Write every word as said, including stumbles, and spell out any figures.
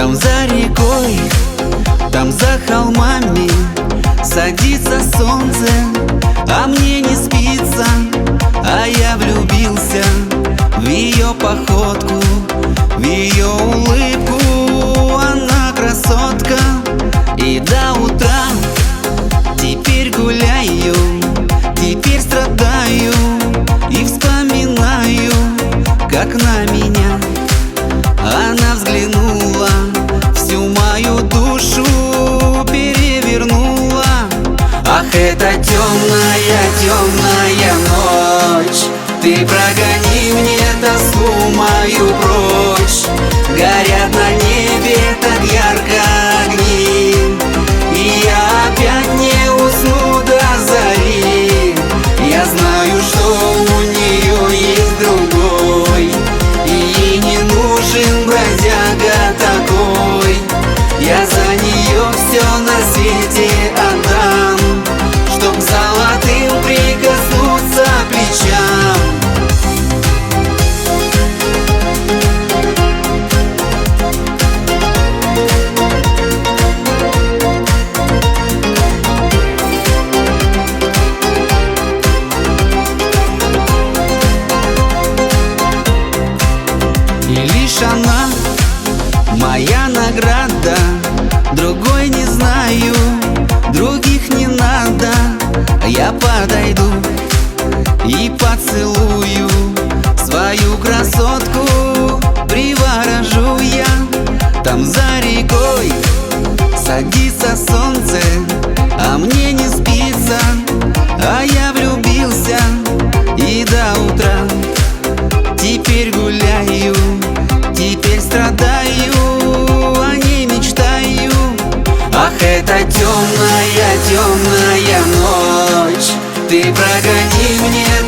Там за рекой, там за холмами садится солнце, а мне не спится. А я влюбился в ее походку, в ее улыбку. Она красотка. И до утра теперь гуляю, теперь страдаю и вспоминаю, как на меня она взглянула, всю мою душу перевернула. Ах, это темная, темная ночь, ты прогони мне тоску мою прочь. Горят на небе так ярко огни, и я опять не усну до зари. Я знаю, что у нее есть другой, и ей не нужен бродяга такой. Я за нее все на свете отдам, чтоб золотым прикоснуться плечам. И лишь она моя награда, другой не знаю, других не надо. Я подойду и поцелую свою красотку, приворожу я. Там за рекой садится солнце, а мне не спится. А я влюбился и до утра теперь гуляю, теперь страдаю, о ней мечтаю. Ах, это темная, темная ночь, ты прогони мне